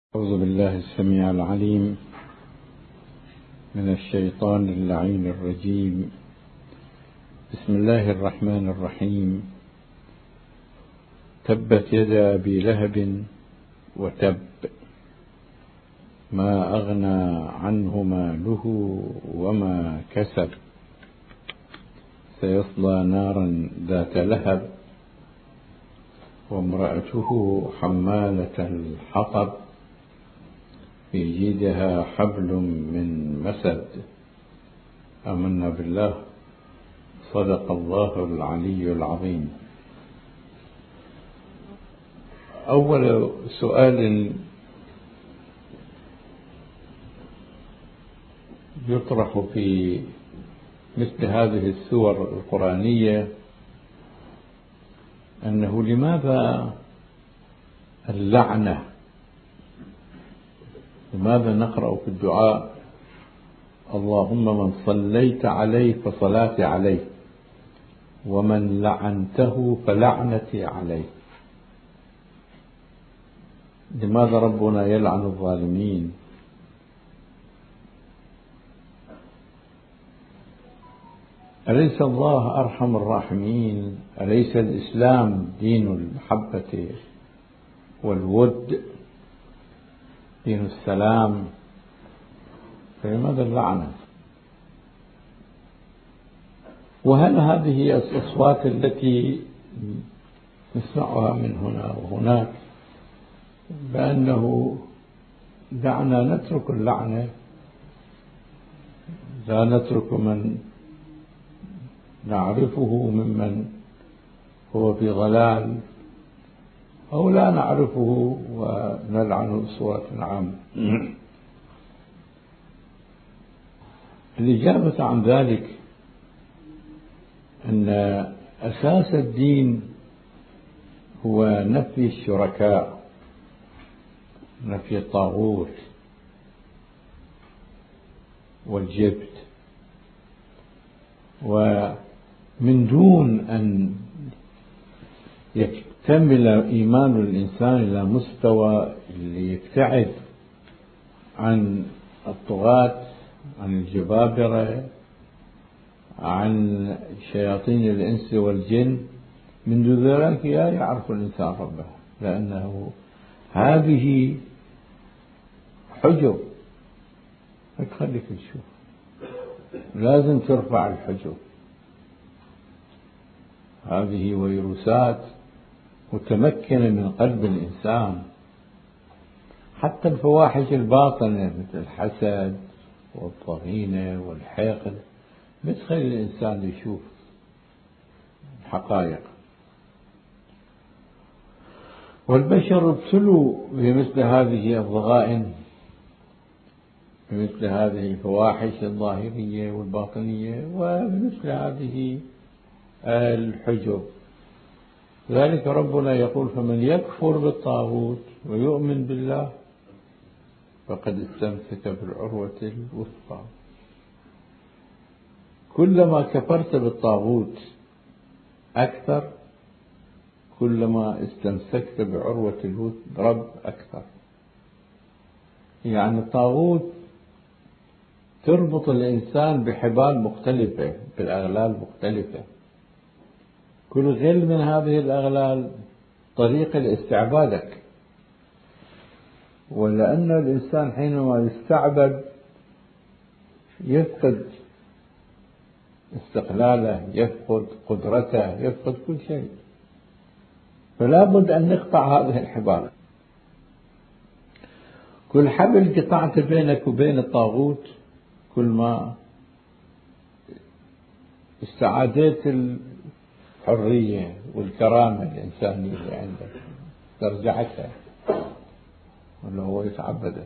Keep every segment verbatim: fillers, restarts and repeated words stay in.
أعوذ بالله السميع العليم من الشيطان اللعين الرجيم. بسم الله الرحمن الرحيم. تبت يدا أبي لهب وتب، ما أغنى عنه ماله وما كسب، سيصلى نارا ذات لهب وامرأته حمالة الحطب، في جيدها حبل من مسد. آمنا بالله. صدق الله العلي العظيم. أول سؤال يطرح في مثل هذه السور القرآنية أنه لماذا اللعنة؟ لماذا نقرأ في الدعاء اللهم من صليت عليه فصلاتي عليه ومن لعنته فلعنتي عليه؟ لماذا ربنا يلعن الظالمين؟ أليس الله أرحم الراحمين؟ أليس الإسلام دين المحبة والود، دين السلام؟ فلماذا اللعنة؟ وهل هذه الأصوات التي نسمعها من هنا وهناك بأنه دعنا نترك اللعنة، لا نترك من نعرفه ممن هو في ضلال، أو لا نعرفه ونلعنه بصورة عامة؟ الإجابة عن ذلك أن أساس الدين هو نفي الشركاء، نفي الطاغوت والجبت، ومن دون أن يكتمل إيمان الإنسان إلى مستوى اللي يبتعد عن الطغاة، عن الجبابرة، عن شياطين الإنس والجن، من ذلك لا يعرف الإنسان ربه، لأنه هذه حجب. خليك تشوف، لازم ترفع الحجب. هذه ويروسات متمكنة من قلب الإنسان. حتى الفواحش الباطنة مثل الحسد والضغينة والحقد بتخلي الإنسان يشوف الحقائق. والبشر ابتلوا بمثل هذه الضغائن، بمثل هذه الفواحش الظاهرية والباطنية، وبمثل هذه الحجب. ذلك ربنا يقول فمن يكفر بالطاغوت ويؤمن بالله فقد استمسك بالعروة الوثقى. كلما كفرت بالطاغوت أكثر، كلما استمسكت بعروة الرب أكثر. يعني الطاغوت تربط الإنسان بحبال مختلفة، بالأغلال مختلفة. كل غل من هذه الأغلال طريقة لاستعبادك. ولأن الإنسان حينما يستعبد يفقد استقلاله، يفقد قدرته، يفقد كل شيء. فلا بد أن نقطع هذه الحبال. كل حبل قطعت بينك وبين الطاغوت كل ما استعادت الحرية والكرامة الإنسانية اللي عندك، ترجعتها، ولا هو يتعبدك.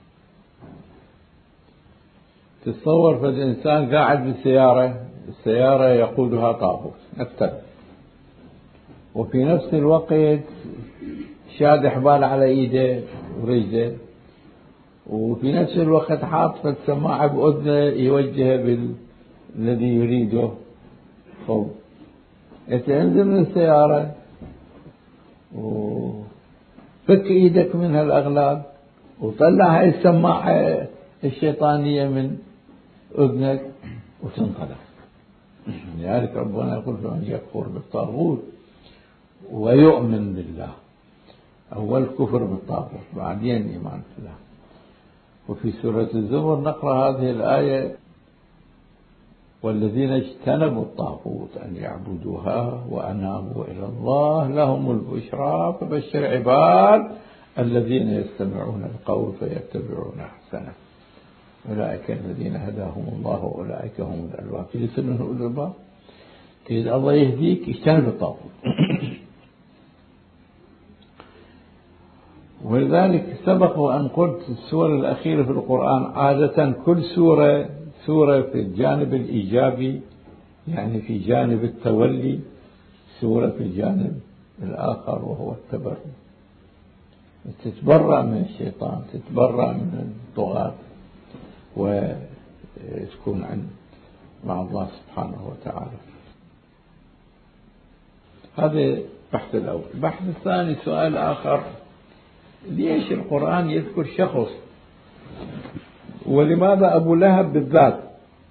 تتصور فالإنسان قاعد بالسيارة، السيارة يقودها طاغوت نفترض، وفي نفس الوقت شاد حبال على ايده ورجله، وفي نفس الوقت حاط سماعة بأذنه يوجهها بالذي يريده. طب انت انزل من السيارة وفك ايدك من هالأغلال وطلع هاي السماعة الشيطانية من أذنك وتنقلع. لذلك ربنا يقول فمن يكفر بالطاغوت ويؤمن بالله، أول كفر بالطاغوت بعدين إيمان بالله. وفي سورة الزمر نقرأ هذه الآية: والذين اجتنبوا الطاغوت أن يعبدوها وأنابوا إلى الله لهم البشرى فبشر عباد الذين يستمعون القول فيتبعون أحسنه أولئك الذين هداهم الله وأولئك هم الألباب. في سنة الألباب إذا الله يهديك اجتنب الطاغوت. ولذلك سبق وأن قلت السورة الأخيرة في القرآن عادة كل سورة سورة في الجانب الإيجابي، يعني في جانب التولي، سورة في الجانب الآخر وهو التبرع. تتبرأ من الشيطان، تتبرأ من الطغاة، وتكون عن مع الله سبحانه وتعالى. هذا البحث الأول. البحث الثاني سؤال آخر: ليش القرآن يذكر شخص، ولماذا أبو لهب بالذات؟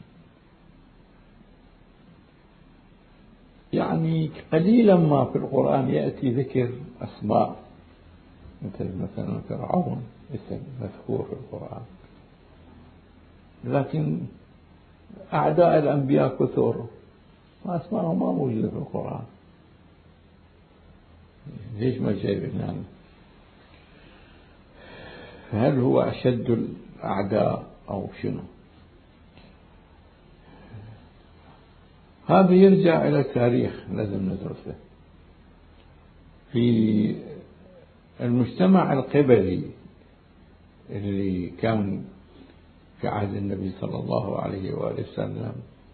يعني قليلا ما في القرآن يأتي ذكر أسماء، مثل مثلا فرعون اسم مذكور في القرآن، لكن أعداء الأنبياء كثر وأسماءهم ما موجودة في القرآن. ليش ما جايبنا؟ هل هو أشد الأعداء أو شنو؟ هذا يرجع إلى التاريخ لازم ندرسه. في المجتمع القبلي اللي كان في عهد النبي صلى الله عليه وآله وسلم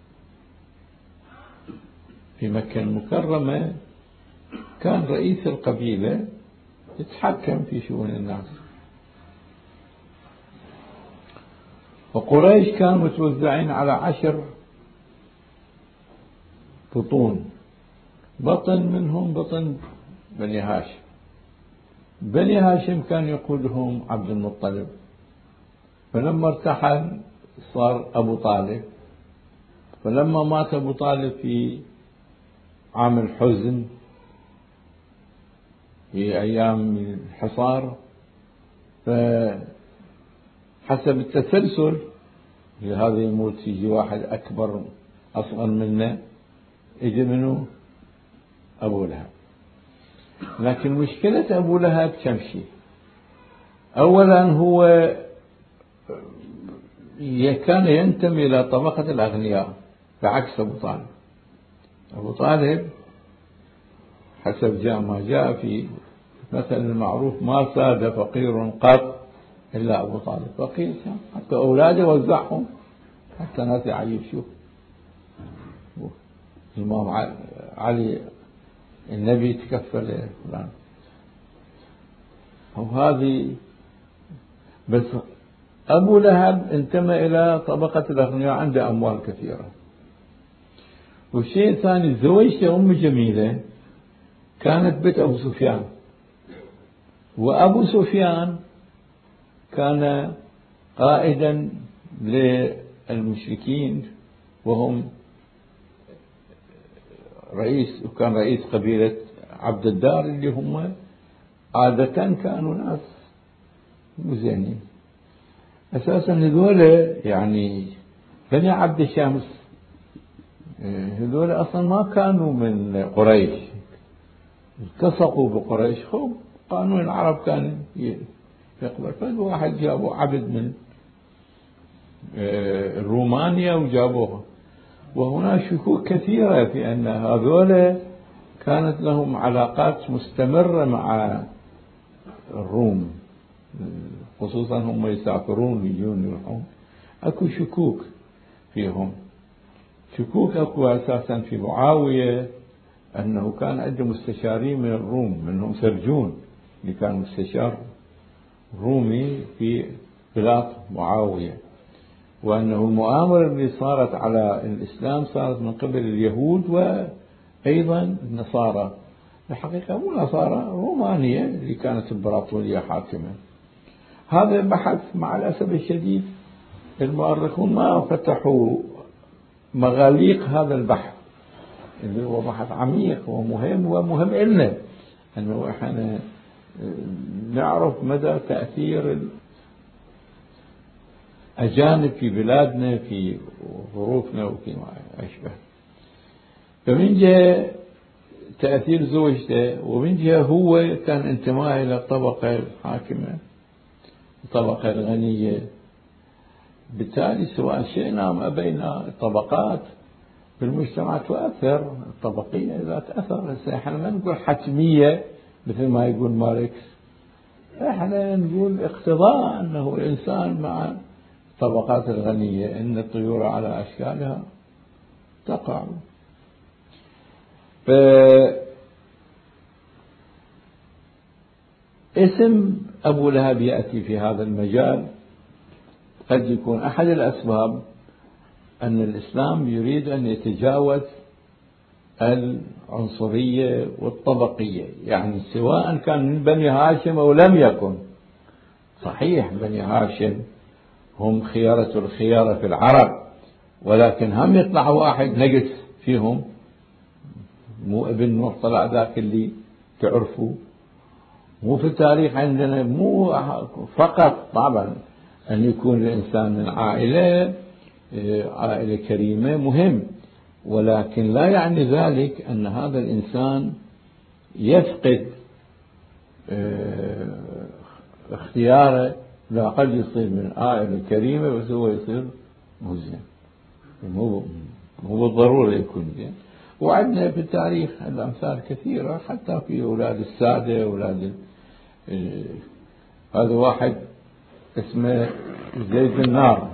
في مكة المكرمة، كان رئيس القبيلة يتحكم في شؤون الناس، وقريش كانوا متوزعين على عشر بطون، بطن منهم بطن بني هاشم. بني هاشم كان يقودهم عبد المطلب، فلما ارتحل صار أبو طالب، فلما مات أبو طالب في عام الحزن في أيام الحصار، فحسب التسلسل هذا يموت يجي واحد أكبر أصغر منه، يجي منه أبو لهب. لكن مشكلة أبو لهب كم شيء. أولا هو كان ينتمي إلى طبقة الأغنياء بعكس أبو طالب. أبو طالب حسب جاء ما جاء في مثل المعروف: ما ساد فقير قط إلا أبو طالب. فقير كان حتى أولاده وزعهم حتى ناس يعيشوا. الإمام علي النبي تكفل فلان. وهذه بس أبو لهب انتمى إلى طبقة الأغنياء، عنده أموال كثيرة. والشيء الثاني زوجته أم جميلة كانت بنت أبو سفيان، وأبو سفيان كان قائدا للمشركين، وهم رئيس وكان رئيس قبيلة عبد الدار اللي هم عادة كانوا ناس مزينين. أساسا هذول يعني بني عبد الشمس هذول أصلا ما كانوا من قريش، التصقوا بقريش. خب قانون العرب كان يقبل، فالواحد جابوا عبد من رومانيا وجابوه. وهناك شكوك كثيرة في أن هذول كانت لهم علاقات مستمرة مع الروم، خصوصا هم يسافرون ويجون يروحون. أكو شكوك فيهم، شكوك أكو أساسا في معاوية أنه كان عنده مستشارين من الروم، منهم سرجون اللي كان مستشار رومي في بلاد معاوية، وأنه المؤامرة اللي صارت على الإسلام صارت من قبل اليهود وأيضا النصارى. الحقيقة مو نصارى، رومانيا اللي كانت إمبراطورية حاكمة. هذا بحث مع الأسف الشديد المؤرخون ما فتحوا مغاليق هذا البحث اللي هو بحث عميق ومهم ومهم إلنا أنه إحنا نعرف مدى تأثير الأجانب في بلادنا في ظروفنا وفيما أشبه. فمن جهة تأثير زوجته، ومن جهة هو كان انتماء إلى الطبقة الحاكمة الطبقة الغنية، بالتالي سواء شئنا أم أبينا الطبقات في المجتمع تؤثر، الطبقية ذات أثر. هسه احنا ما نقول حتمية مثل ما يقول ماركس، احنا نقول اقتضاء أنه الإنسان مع الطبقات الغنية إن الطيور على أشكالها تقع. فاسم أبو لهب يأتي في هذا المجال قد يكون أحد الأسباب أن الإسلام يريد أن يتجاوز العنصرية والطبقية، يعني سواء كان من بني هاشم أو لم يكن. صحيح بني هاشم هم خيارة الخيارة في العرب، ولكن هم يطلع واحد نقص فيهم، مو ابن نوح طلع ذاك اللي تعرفوا. مو في التاريخ عندنا مو فقط طبعا أن يكون الإنسان من عائلة عائلة كريمة مهم، ولكن لا يعني ذلك أن هذا الإنسان يفقد اختياره. لا، قد يصير من عائلة كريمة بس هو يصير مو زين، مو مو بالضرورة يكون زين. وعندنا في التاريخ الأمثال كثيرة، حتى في أولاد السادة أولاد هذا واحد اسمه زيد النار،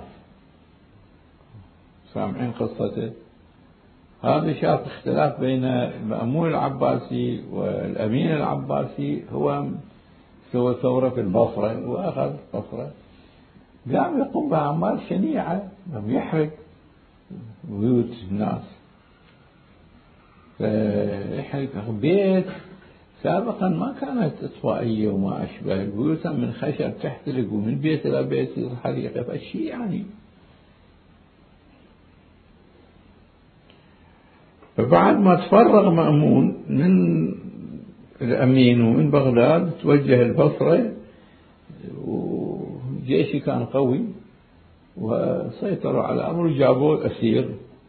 سامعين قصته؟ هذا شاف اختلاف بين المأمون العباسي والأمين العباسي، هو سوى ثورة في البصرة وأخذ البصرة، قام يقوم بأعمال شنيعة، قام يحرق بيوت الناس. فيحرق بيت سابقا ما كانت إطفائية وما أشبه، البيوت من خشب تحترق ومن بيت إلى بيت الحريقة، فالشيء يعني. فبعد ما تفرغ مأمون من الأمين ومن بغداد توجه البصرة، وجيشي كان قوي وسيطروا على الأمر وجابوه أسير.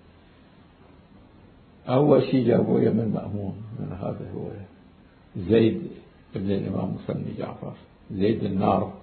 أول شيء جابوه يمن مأمون، من هذا هو زيد ابن الإمام مسلم جعفر، زيد النار.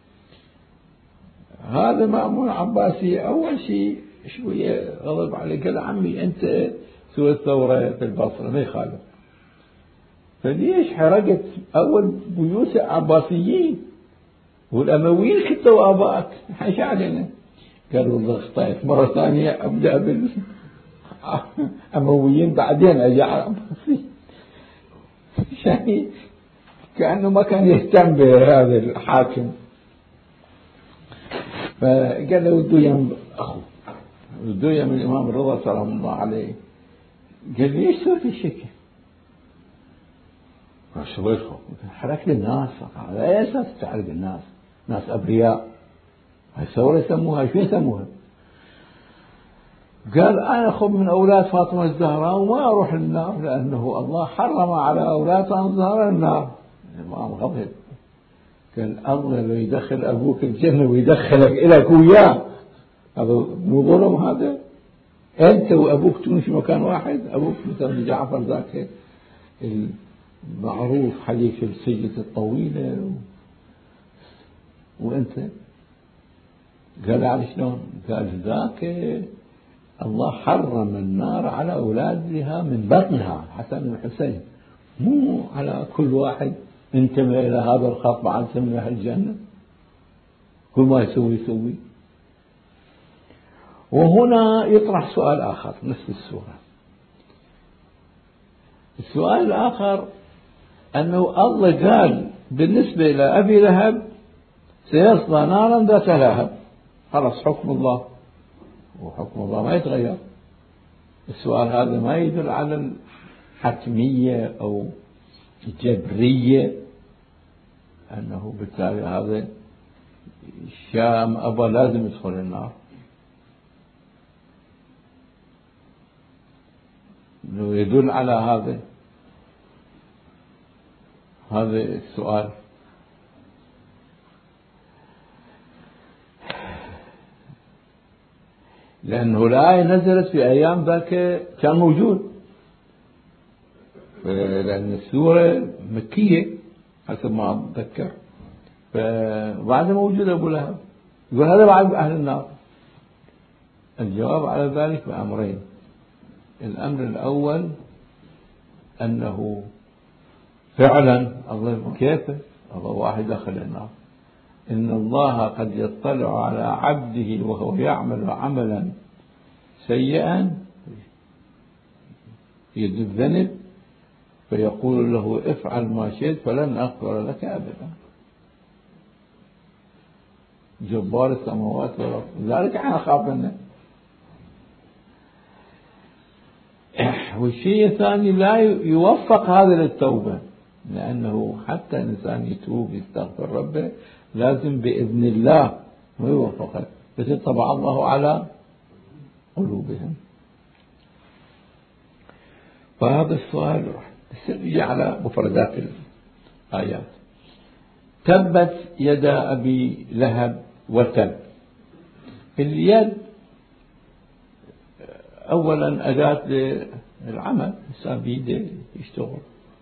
هذا مأمون عباسي أول شيء شوية غضب عليه، قال عمي أنت سوى الثورة في البصرة ما يخالف، فليش حرقت أول بيوت عباسيين والأمويين كتوا آباءك حيش علينا؟ قالوا والله اخطأت، مرة ثانية أبدأ بالأمويين بعدين أجي على عباسي. يعني كأنه ما كان يهتم بهذا الحاكم. فقال له ودو يم أخو ودو يم الإمام الرضا سلام الله عليه، قال لي ايش سويت الشكل؟ قال شو بيخو؟ حركت الناس. على اي اساس تحرق الناس؟ ناس ابرياء، هاي ثوره يسموها، شو يسموها؟ قال انا خذ من اولاد فاطمه الزهراء وما اروح للنار، لانه الله حرم على اولاد فاطمه الزهراء النار. الامام غضب، قال الله لو يدخل ابوك الجنه ويدخلك الك وياه، هذا مو ظلم؟ هذا أنت وأبوك تكونوا في مكان واحد، أبوك مثل جعفر ذاك المعروف حليف السجة الطويلة و... وأنت. قال على شلون؟ قال ذاك الله حرم النار على أولادها من بطنها حسن والحسين، مو على كل واحد انتمى إلى هذا الخط بعد سميها الجنة، كل ما يسوي يسوي. وهنا يطرح سؤال آخر نفس السورة. السؤال الآخر أنه الله قال بالنسبة إلى أبي لهب سيصلى نارا ذات لهب، خلاص حكم الله، وحكم الله ما يتغير. السؤال هذا ما يدل على الحتمية أو الجبرية، أنه بالتالي هذا الشام أبا لازم يدخل النار. يدل على هذا هذا السؤال. لأنه الآية نزلت في أيام ذاك كان موجود، لأن السورة مكية حسب ما أتذكر، فبعد موجود أبو لهب، يقول هذا بعد أهل النار. الجواب على ذلك بأمرين. الأمر الأول أنه فعلا الله كيف الله واحد دخل النار، إن الله قد يطلع على عبده وهو يعمل عملا سيئا يد الذنب فيقول له افعل ما شئت فلن أغفر لك أبدا. جبار السماوات والأرض، لذلك احنا نخاف منه. والشيء الثاني لا يوفق هذا للتوبة، لأنه حتى الإنسان يتوب يستغفر ربه لازم بإذن الله ويوفقه، فطبع الله على قلوبهم. فهذا السؤال يجي على مفردات الآيات. تبت يدا أبي لهب وتب. اليد أولا أداة للعمل، الإنسان بيده يشتغل،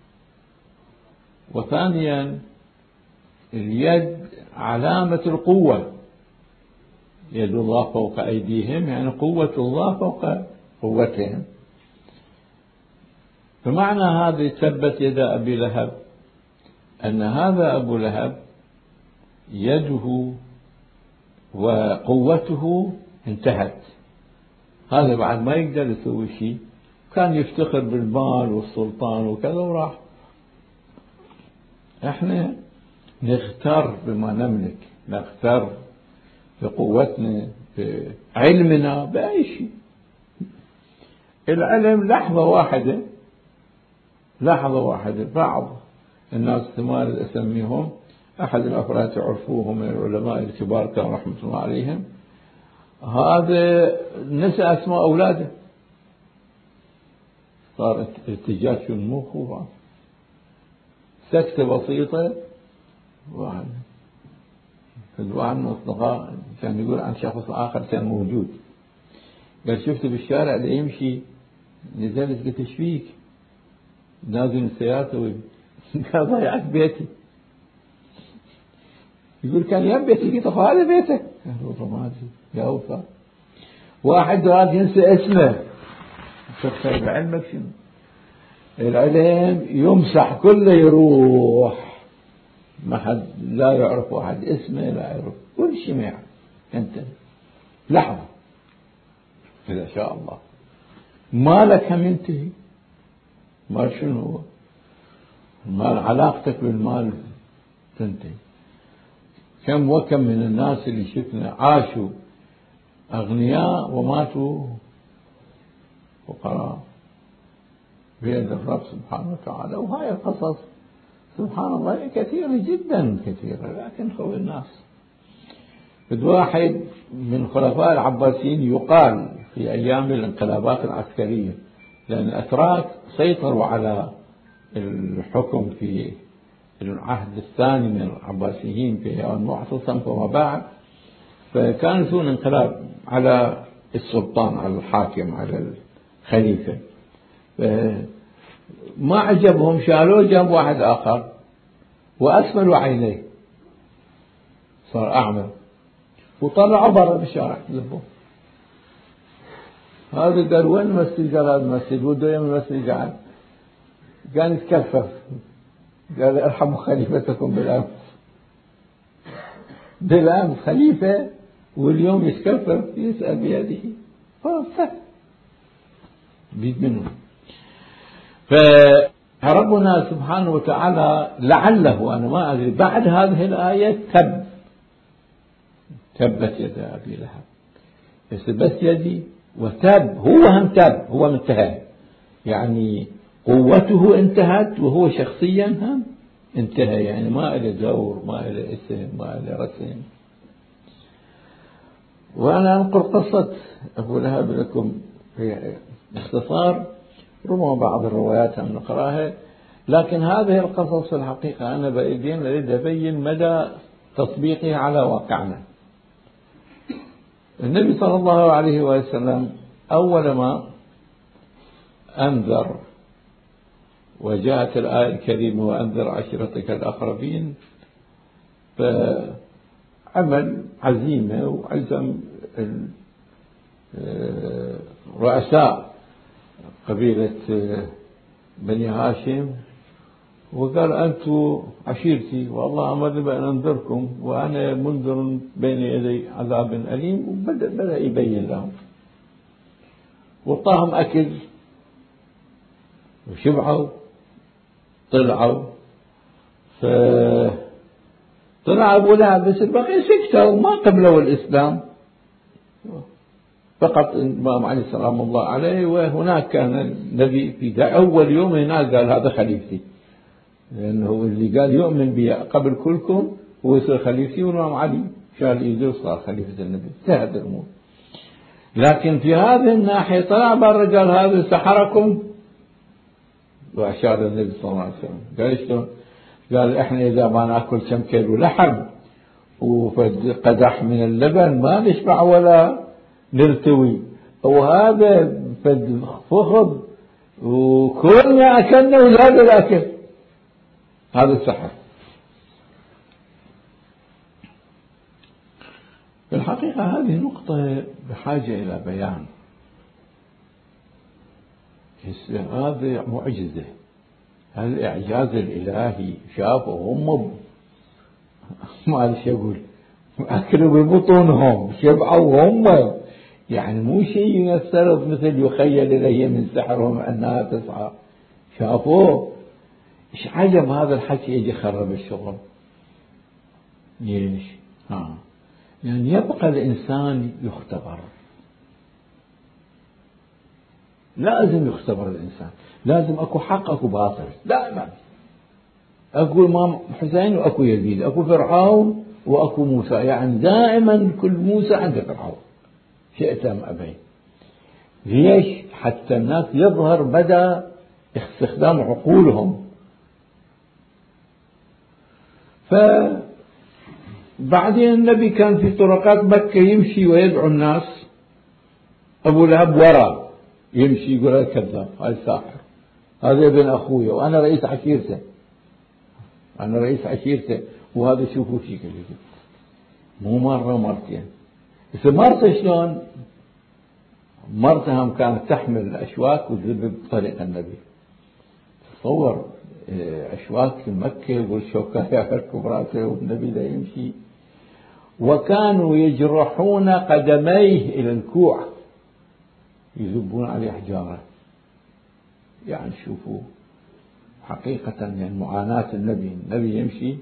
وثانيا اليد علامة القوة، يد الله فوق أيديهم يعني قوة الله فوق قوتهم. فمعنى هذه تبت يد أبي لهب أن هذا أبو لهب يده وقوته انتهت، هذا بعد ما يقدر يسوي شيء، كان يفتخر بالمال والسلطان وكذا وراح. احنا نغتر بما نملك، نغتر بقوتنا بعلمنا بأي شيء. العلم لحظة واحدة لحظة واحدة. بعض الناس ثمان أسميهم، أحد الأفراد تعرفوهم من العلماء الكبار كان رحمة الله عليهم، هذا نسى أسماء أولاده، صار ارتجاج في المخ وراح سكتة بسيطة. واحد واحد من الأصدقاء كان يقول عن شخص آخر كان موجود، قال شفته بالشارع اللي يمشي، نزلت قلت ايش فيك؟ نازل من سيارته قال ضيعت بيتي. يقول كان يم بيتي، قلت هذا بيتك؟ قال والله ما ادري يا وفاء. واحد راد ينسى اسمه، تخسر بعلمك شنو؟ العلم يمسح كله يروح، ما حد لا يعرف واحد اسمه، لا يعرف كل شيء، ما يعرف انت لحظة إذا شاء الله. مالك هم ينتهي، مال شنو هو؟ المال علاقتك بالمال تنتهي. كم وكم من الناس اللي شفنا عاشوا أغنياء وماتوا فقراء بيد الرب سبحانه وتعالى. وهاي القصص سبحان الله كثيرة جدا كثيرة، لكن خوي الناس. واحد من خلفاء العباسيين يقال في أيام الانقلابات العسكرية، لأن الأتراك سيطروا على الحكم في العهد الثاني من العباسيين في أيام المعتصم فما بعد، فكان يسوون انقلاب على السلطان، على الحاكم، على الخليفة. ما عجبهم، شالوه جاب واحد آخر وأسملوا عينيه، صار أعمى، وطلعوا برا بالشارع ذبوه. هذا قال وين المسجد؟ قال هذا المسجد، وده يم المسجد قاعد كان يتكفف، قال ارحموا خليفتكم بالأمس. بالأمس خليفة واليوم يتكفف يسأل بيده، فسه بيد منه. فربنا سبحانه وتعالى لعله، أنا ما أدري، بعد هذه الآية تب تبت يد أبي لهب، بس بس يدي وتب، هو هم تب، هو انتهى، يعني قوته انتهت وهو شخصيا هم انتهى، يعني ما له دور، ما له اسم، ما له رسم، وأنا أنقل قصة أبو لهب لكم في باختصار، ربما بعض الروايات أن نقرأها، لكن هذه القصص في الحقيقة أنا أريد أبين مدى تطبيقها على واقعنا. النبي صلى الله عليه وسلم أول ما أنذر وجاءت الآية الكريمة وأنذر عشيرتك الأقربين، فعمل عزيمة وعزم رؤساء قبيلة بني هاشم وقال أنتم عشيرتي والله أمر بأن أنذركم وأنا منذر بين يدي عذاب أليم، وبدأ بدأ يبين لهم وطاهم أكل وشبعوا طلعوا. فطلع أبو لهب بس البقية سكتوا ما قبلوا الإسلام، فقط الإمام علي سلام الله عليه، وهناك كان النبي في أول يوم هناك قال هذا خليفتي، لأنه اللي قال يؤمن بي قبل كلكم هو يصير خليفتي، والإمام علي شال إيده وصار خليفة النبي، انتهت الأمور. لكن في هذه الناحية طلع بالرجال هذا سحركم، وأشار النبي صلى الله عليه وسلم قال شلون؟ قال إحنا إذا ما نأكل كم كيلو لحم وقدح من اللبن ما نشبع ولا نرتوي، وهذا فد فخذ وكلنا أكلنا وزاد الأكل، هذا السحر. في الحقيقة هذه نقطة بحاجة إلى بيان. هذه معجزة، الإعجاز الإلهي شافوا هم ما أدري شو أقول، أكلوا ببطونهم شبعوا هم، يعني مو شيء ينسرف مثل يخيل إليه من سحرهم أنها تسعى، شافوه. إيش عجب هذا الحكي يجي خرب الشغل. ليش؟ ها يعني يبقى الإنسان يختبر، لازم يختبر الإنسان، لازم أكو حق أكو باطل دائما، أكو إمام حسين وأكو يزيد، أكو فرعون وأكو موسى، يعني دائما كل موسى عند فرعون شئت أم أبيت. ليش؟ حتى الناس يظهر مدى استخدام عقولهم. فبعدين النبي كان في طرقات مكة يمشي ويدعو الناس، أبو لهب وراء يمشي يقول هذا كذاب، هذا ساحر، هذا ابن أخويا وأنا رئيس عشيرته، أنا رئيس عشيرته، وهذا شوفوا فيه كذا، مو مرة مرتين. بس مرته شلون؟ مرتها كانت تحمل الأشواك وتذبب طريق النبي. تصور أشواك في مكة والشوكة يحركوا براسه والنبي لا يمشي، وكانوا يجرحون قدميه إلى الكوع يذبون عليه حجارة. يعني شوفوا حقيقة يعني معاناة النبي، النبي يمشي،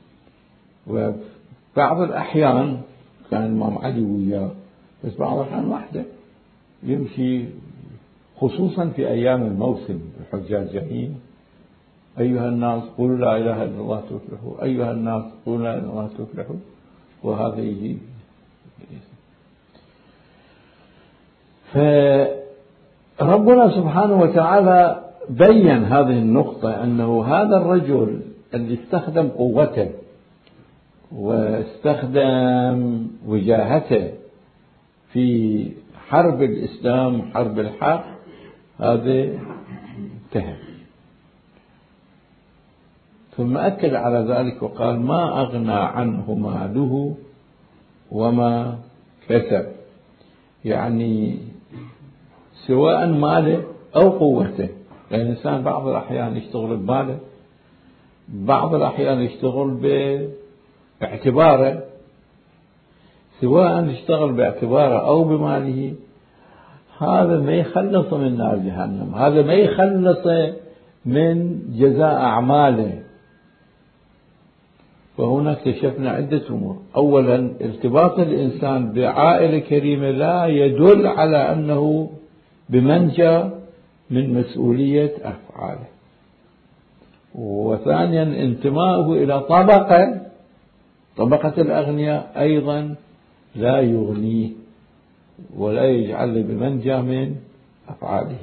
وبعض الأحيان كان الإمام علي وياه، بس بعض الأحيان وحده يمشي، خصوصا في أيام الموسم الحجاج جايين، أيها الناس قولوا لا إله إلا الله تفلحوا، أيها الناس قولوا لا إله إلا الله تفلحوا، وهذا يجي. فربنا سبحانه وتعالى بين هذه النقطة، أنه هذا الرجل اللي استخدم قوته واستخدم وجاهته في حرب الإسلام حرب الحق، هذا انتهى. ثم أكد على ذلك وقال ما أغنى عنه ماله وما كسب، يعني سواء ماله أو قوته، لأن الإنسان بعض الأحيان يشتغل بماله، بعض الأحيان يشتغل باعتباره، سواء يشتغل باعتباره أو بماله، هذا ما يخلص من نار جهنم، هذا ما يخلص من جزاء أعماله. فهنا اكتشفنا عدة أمور. أولا ارتباط الإنسان بعائلة كريمة لا يدل على أنه بمنجى من مسؤولية أفعاله. وثانيا انتماءه إلى طبقة طبقة الأغنياء أيضا لا يغنيه ولا يجعل بمنجى من أفعاله.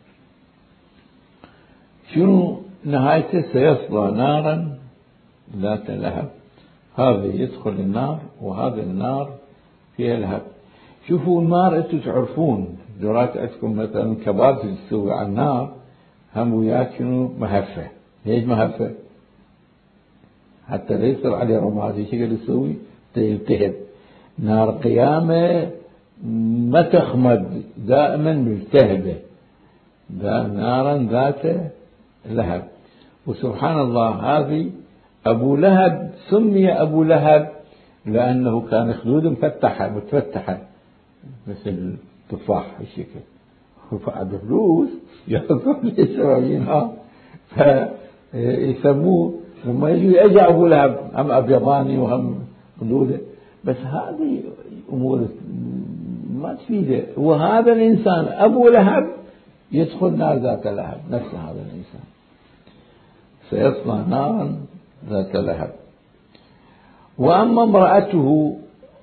شنو نهايته؟ سيصلى نارا ذات لهب. هذا يدخل النار وهذا النار فيها لهب. شوفوا النار انتم تعرفون دورات عندكم مثلا كباب تسوي على النار هم وياك شنو مهفة. ليش مهفة؟ حتى لا يصير عليه رماد. شكل يسوي يلتهب. نار قيامة ما تخمد دائما ملتهبة. نارا ذات لهب. وسبحان الله هذه أبو لهب سمي أبو لهب لأنه كان خدود مفتحة متفتحة مثل تفاح الشكل وبعد فلوس يأخذون لإسرائيلها فيسموه لما يجي أجا أبو لهب هم أبيضاني وهم خدوده. بس هذه أمور ما تفيده. وهذا الإنسان أبو لهب يدخل نار ذات لهب. نفس هذا الإنسان سيصلى نارا ذات لهب. وأما امرأته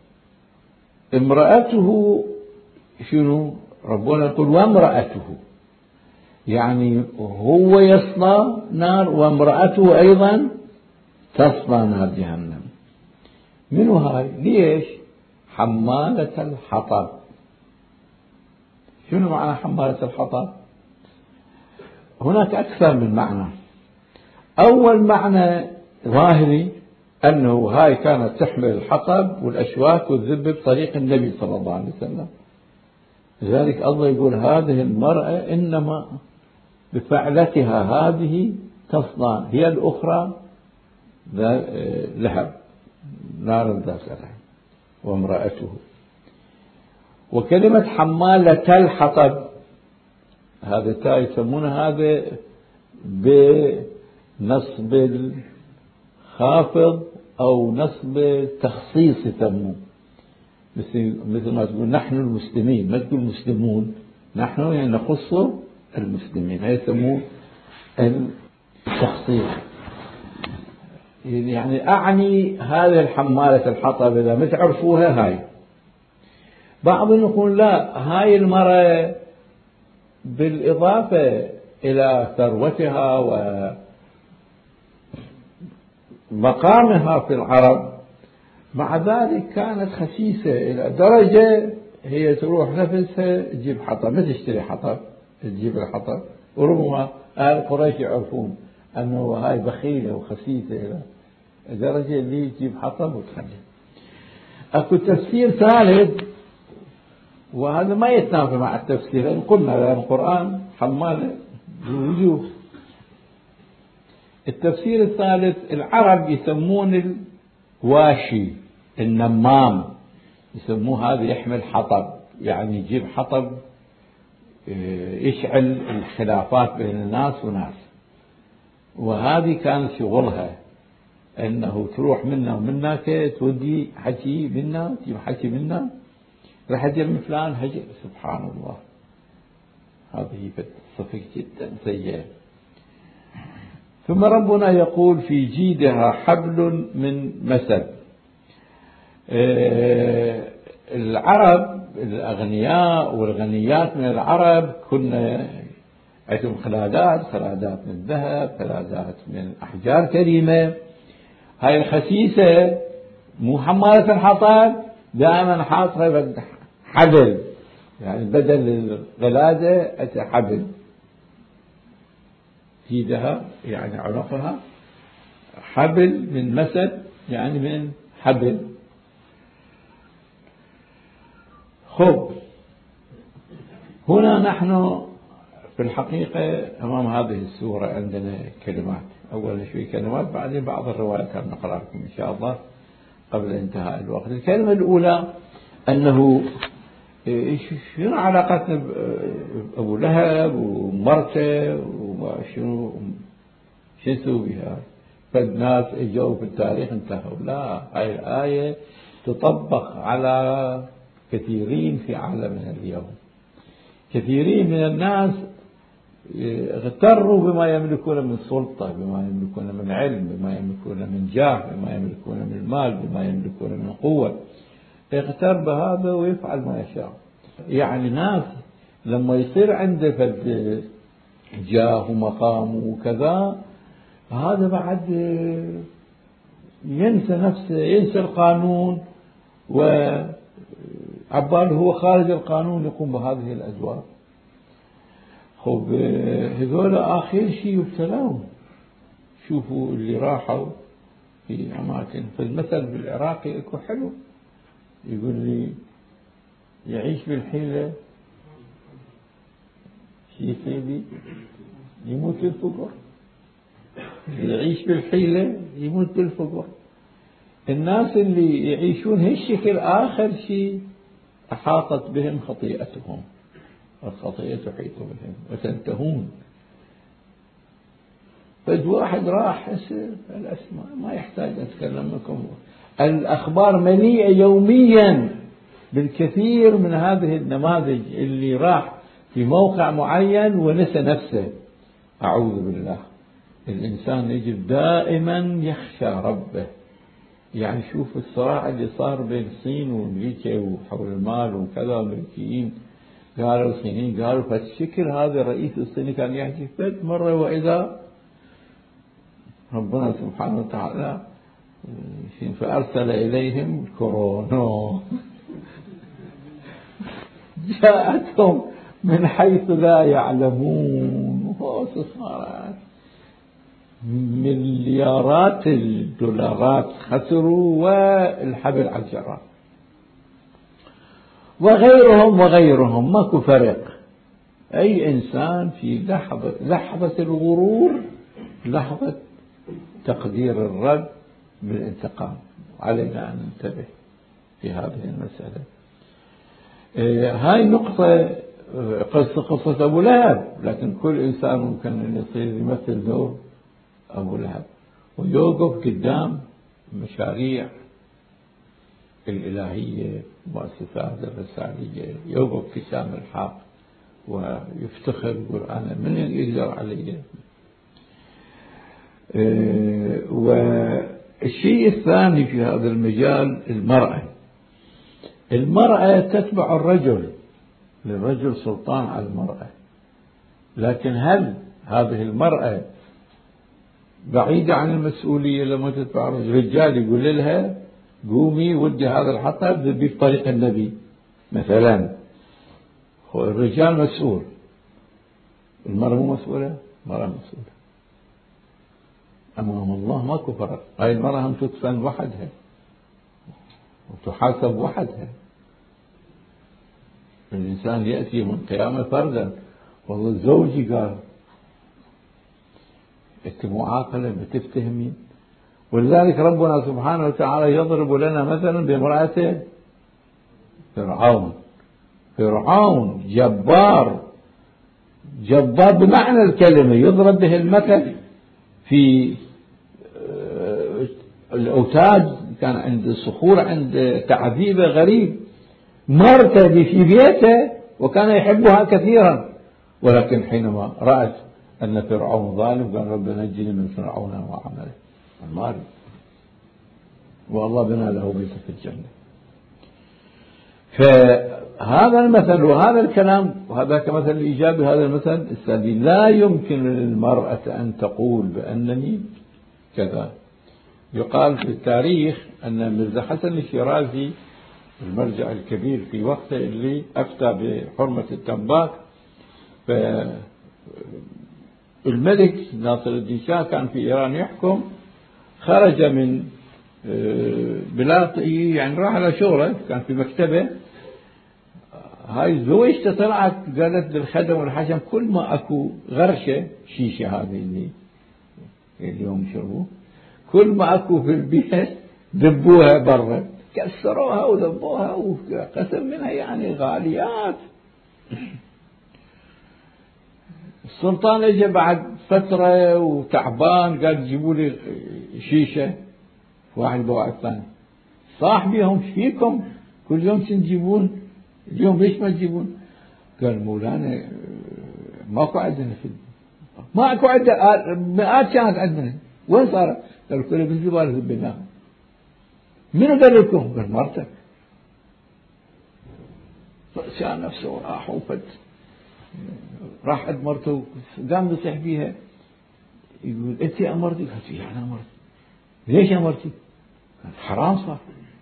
امرأته شنو؟ ربنا يقول وامرأته، يعني هو يصلى نار وامرأته أيضا تصلى نار جهنم. منو هاي؟ ليش؟ حمالة الحطب. شنو معنى حمالة الحطب؟ هناك أكثر من معنى. أول معنى ظاهري أنه هاي كانت تحمل الحطب والأشواك والذب بطريق النبي صلى الله عليه وسلم. لذلك الله يقول هذه المرأة إنما بفعلتها هذه تصلى، هي الأخرى لهب نار ذات لهب وامرأته. وكلمة حمالة الحطب هذا تا يسمون هذا بنصب الخافض أو نصب التخصيص يسموه. مثل مثل ما تقول نحن المسلمين، ما تقول مسلمون، نحن يعني نخص المسلمين، هذا يسموه التخصيص. يعني أعني هذه الحمالة الحطب إذا ما تعرفوها هاي. بعضهم يقول لا، هاي المرأة بالإضافة إلى ثروتها ومقامها في العرب مع ذلك كانت خسيسة إلى درجة هي تروح نفسها تجيب حطب، ما تشتري حطب، تجيب الحطب. وربما أهل قريش يعرفون أنه هاي بخيلة وخسيسة إلى درجة اللي تجيب حطب وتخلي. أكو تفسير ثالث وهذا ما يتنافى مع التفسير، لأن قلنا لأن القرآن حمالة بالوجوه. التفسير الثالث العرب يسمون الواشي النمام، يسموه هذا يحمل حطب، يعني يجيب حطب يشعل الخلافات بين الناس وناس. وهذه كانت شغلها أنه تروح منا ومناك تودي حكي منا تجيب حكي منا، راح هجر من فلان هجر. سبحان الله، هذه صفة جدا سيئة. ثم ربنا يقول في جيدها حبل من مسد. العرب الأغنياء والغنيات من العرب كنا عندهم خلادات، خلادات من الذهب، خلادات من أحجار كريمة. هاي الخسيسة مو حمالة الحطب، دائما حاطة حبل، يعني بدل الغلادة أتى حبل. جيدها يعني عنقها، حبل من مسد يعني من حبل. خب هنا نحن في الحقيقة أمام هذه السورة عندنا كلمات. أول شوي كلمات، بعدين بعض الروايات نقرأ لكم إن شاء الله قبل انتهاء الوقت. الكلمة الأولى أنه شنو علاقتنا بأبو لهب ومرته وشنو شو نسوي بها؟ فالناس اجوا في التاريخ انتهوا. لا، هاي الآية تطبق على كثيرين في عالمنا اليوم. كثيرين من الناس اغتروا بما يملكون من سلطة، بما يملكون من علم، بما يملكون من جاه، بما يملكون من مال، بما يملكون من قوة. يغتر بهذا ويفعل ما يشاء. يعني ناس لما يصير عنده فد جاه ومقام وكذا، هذا بعد ينسى نفسه، ينسى القانون، وعباله هو خارج القانون يقوم بهذه الأدوار. خب هذول آخر شيء يبتلون. شوفوا اللي راحوا في أماكن، فالمثل بالعراقي اكو حلو، يقول لي يعيش بالحيلة شي سيدي يموت بالفقر، يعيش بالحيلة يموت بالفقر. الناس اللي يعيشون هالشكل آخر شيء أحاطت بهم خطيئتهم، الخطيئة تحيط بهم وتنتهون. فد واحد راح الأسماء ما يحتاج أتكلم لكم، الأخبار مليئة يوميا بالكثير من هذه النماذج اللي راح في موقع معين ونسى نفسه. أعوذ بالله. الإنسان يجب دائما يخشى ربه. يعني شوف الصراع اللي صار بين الصين وأمريكا وحول المال وكذا، الأمريكيين قالوا الصينيين قالوا فالشكل هذا الرئيس الصيني كان يحكي فد مرة، وإذا ربنا سبحانه وتعالى فأرسل إليهم كورونا جاءتهم من حيث لا يعلمون، صارت مليارات الدولارات خسروا، والحبل على الجرار. وغيرهم وغيرهم ماكو فرق. أي إنسان في لحظة لحظة الغرور، لحظة تقدير الرب بالانتقام. علينا أن ننتبه في هذه المسألة. هاي نقطة قصة قصة أبو لهب، لكن كل إنسان ممكن أن يصير يمثل دور أبو لهب ويوقف قدام مشاريع الإلهية مؤسسات الرسالية، يوقف في شام الحق ويفتخر يقول أنا من يقدر علي. والشيء الثاني في هذا المجال المرأة. المرأة تتبع الرجل، للرجل سلطان على المرأة، لكن هل هذه المرأة بعيدة عن المسؤولية لما تتبع الرجل؟ رجال يقول لها قومي ودي هذا الحطب ذبي بطريق النبي مثلا، الرجال مسؤول، المرأة مو مسؤولة، المرأة مسؤولة أمام الله ماكو فرق. هاي المرأة هم تدفن وحدها وتحاسب وحدها. الإنسان يأتي من قيامة فردا، والله الزوجي قال أنت مو عاقلة بتفتهمين. ولذلك ربنا سبحانه وتعالى يضرب لنا مثلا بامرأة فرعون. فرعون جبار، جبار بمعنى الكلمة، يضرب به المثل في الأوتاد. كان عند الصخور عند تعذيبه غريب، مرتدي في بيته وكان يحبها كثيرا، ولكن حينما رأت أن فرعون ظالم قال رب نجني من فرعون وعمله المال، والله بنى له بيت في الجنة. فهذا المثل وهذا الكلام، وهذا كمثل الإيجابي، هذا المثل السلبي. لا يمكن للمرأة أن تقول بأنني كذا. يقال في التاريخ أن مرزا حسن الشيرازي المرجع الكبير في وقته اللي أفتى بحرمة التنباك، فالملك ناصر الدين شاه كان في إيران يحكم، خرج من بلاد يعني راح على شغله، كان في مكتبه. هاي زوجته طلعت قالت للخدم والحشم كل ما أكو غرشة شيشة هذه اللي اليوم شربوه، كل ما أكو في البيت دبوها برا، كسروها وذبوها وقسم منها يعني غاليات. السلطان اجى بعد فترة وتعبان قال جيبوا لي شيشة، واحد بواحد ثاني صاحبيهم فيكم كل يوم تجيبون، اليوم ليش ما تجيبون؟ قال مولانا ماكو عندنا في ماكو عندنا، مئات كانت عندنا، وين صارت؟ قالوا كلها بالزبالة ذبيناها. منو قال لكم؟ قال مرتك. شان نفسه وراح وفد راح عند مرته قام يصيح فيها يقول انت امرتي؟ قالت ايه انا امرت. ليش امرتي؟ قالت حرام صار.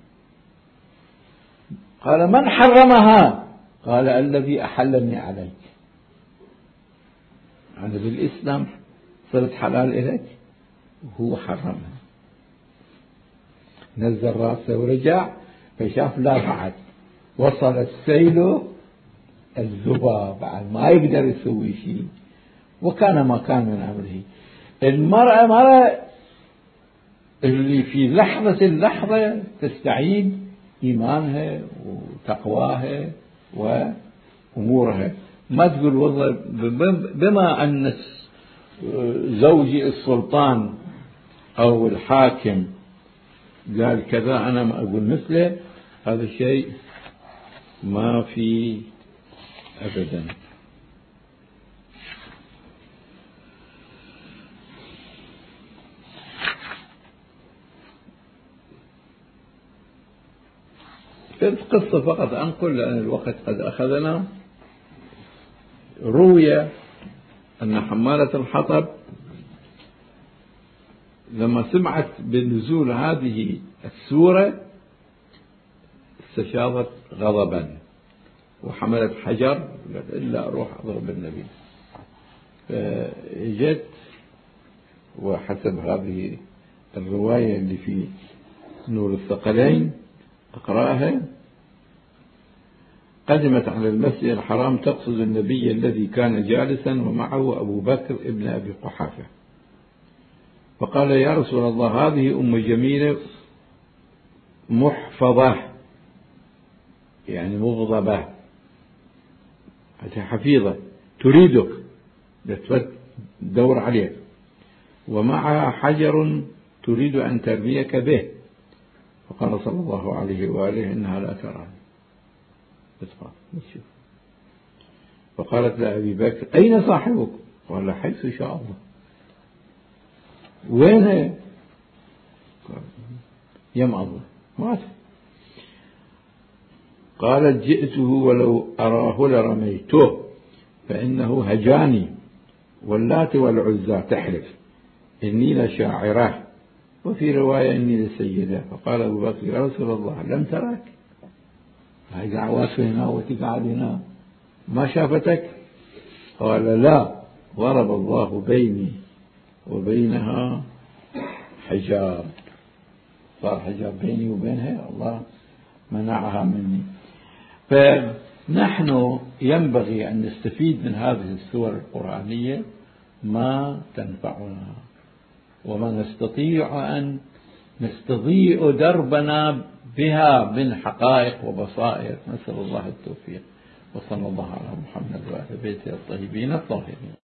قال من حرمها؟ قال الذي احلني عليك. أنا بالإسلام صرت حلال إليك وهو حرمها. نزل راسه ورجع فشاف لا بعد وصل السيل الذباب بعد ما يقدر يسوي شيء وكان ما كان من أمره. المرأة مرأة اللي في لحظة اللحظة تستعيد إيمانها وتقواها وأمورها. ما تقول والله بما أن زوجي السلطان أو الحاكم قال كذا أنا ما أقول مثله. هذا الشيء ما في أبدا. القصة فقط أنقل لأن الوقت قد أخذنا. روي أن حمالة الحطب لما سمعت بنزول هذه السورة استشاطت غضبا وحملت حجر قالت إلا أروح أضرب النبي. فجت وحسب هذه الرواية اللي في نور الثقلين أقرأها قدمت على المسجد الحرام تقصد النبي الذي كان جالسا ومعه أبو بكر ابن أبي قحافة فقال يا رسول الله هذه أم جميلة محفظة يعني مغضبة حفيظة تريدك تدور عليك ومعها حجر تريد أن ترميك به. فقال صلى الله عليه وآله إنها لا تراني بتخاف نشوف. فقالت لأبي بكر أين صاحبك؟ قال حيث شاء الله. وين هي؟ يم الله مات. قالت جئته ولو أراه لرميته فإنه هجاني واللات والعزى تحلف إني لشاعرة وفي رواية إني لسيدة. فقال أبو بكر يا رسول الله لم تراك هاي دعوات هنا وتقعد هنا ما شافتك؟ قال لا ضرب الله بيني وبينها حجاب صار حجاب بيني وبينها الله منعها مني. فنحن ينبغي أن نستفيد من هذه السور القرآنية ما تنفعنا وما نستطيع أن نستضيء دربنا بها من حقائق وبصائر. نسأل الله التوفيق وصلى الله على محمد وآل بيته الطيبين الطاهرين.